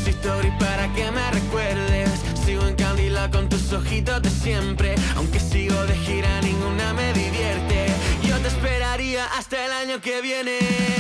stories para que me recuerdes. Sigo en Candila con tus ojitos de siempre. Aunque sigo de gira, ninguna me divierte. Yo te esperaría hasta el año que viene.